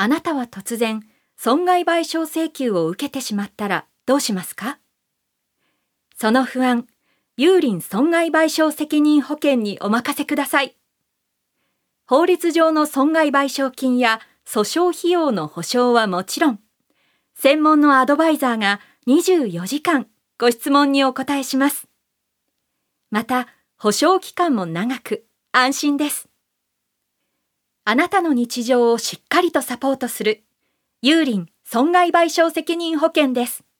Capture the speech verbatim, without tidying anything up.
あなたは突然、損害賠償請求を受けてしまったらどうしますか？その不安、有林損害賠償責任保険にお任せください。法律上の損害賠償金や訴訟費用の保証はもちろん、専門のアドバイザーがにじゅうよじかんご質問にお答えします。また、保証期間も長く安心です。あなたの日常をしっかりとサポートする有林損害賠償責任保険です。